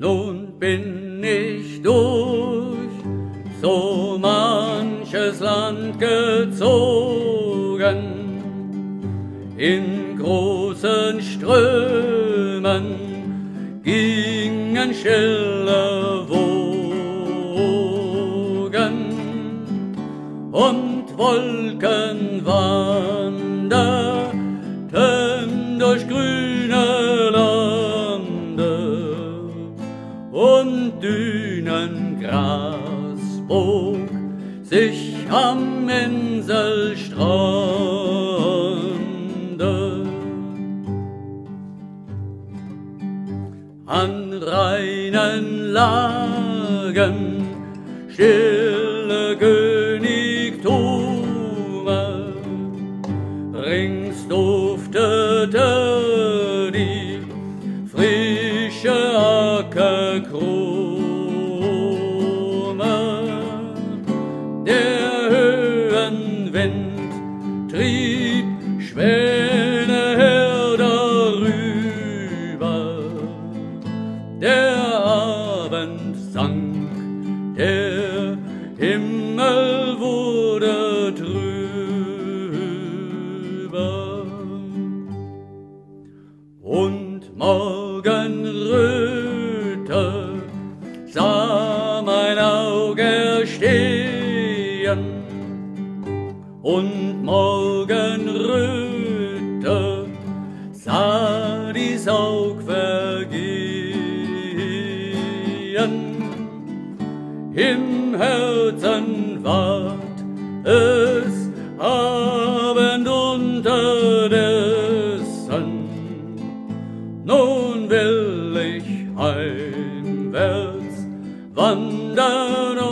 Nun bin ich durch so manches Land gezogen, in großen Strömen gingen stille Wogen und Wolken wanderten durch grüne Lande und Dünengras bog sich am Inselstrande. An reinen Lagen stille Königtume, rings duftete die frische Ackerkrume. Der Höhenwind trieb Schwäne her darüber. Der Abend sank, der Himmel wurde trüber. Und Morgenröte sah mein Auge erstehen, und Morgenröte sah die Saug vergehen. Im Herzen ward es Abend unterdessen. Nun will ich heimwärts wandern